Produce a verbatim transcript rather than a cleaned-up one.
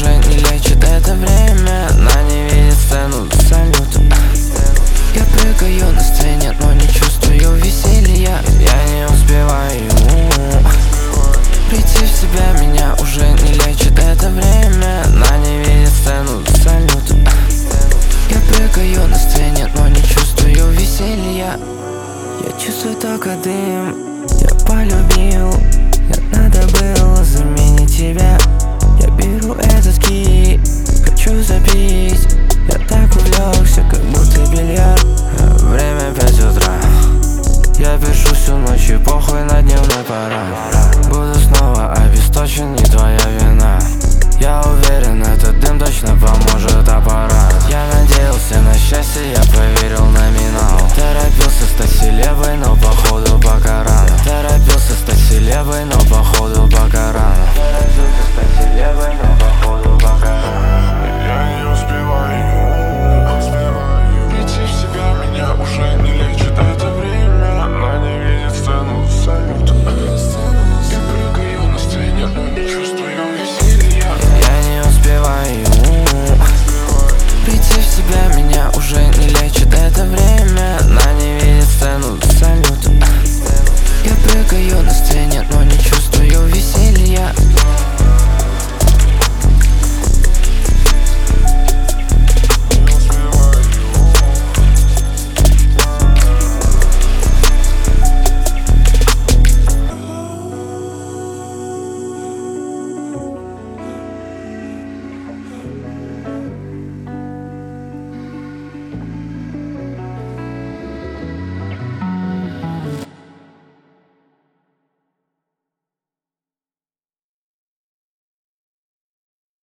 уже не лечит это время. Она не видит сцену до салюта. Я прыгаю на сцене, но не чувствую веселья. Я не успеваю прийти в себя, меня уже не лечит это время. Она не видит сцену до салюта. Я прыгаю на сцене, но не чувствую веселья. Я чувствую только дым, я полюбил. Не надо было заменить тебя. Я беру этот ки, хочу забить. Я так увлекся, как будто бильярд. Время пять утра. Я пишу всю ночь и похуй на дневной парад. Буду снова обесточен, не твоя вина. Я уверен, этот дым точно поможет аппарат. Я надеялся на счастье, я проверил номинал. Торопился стать селебой, но походу пока рано. Торопился стать селебой, но походу пока рано. Торопился стать селебой, но походу пока рано. Я не успеваю прийти в себя, меня уже не лечит это время. Она не видит сцену до салюта. Я прыгаю на сцене, но не чувствую веселья. Я не успеваю прийти в себя, меня уже не лечит это время. Она не видит сцену до салюта. Я прыгаю на сцене, но не чувствую веселья.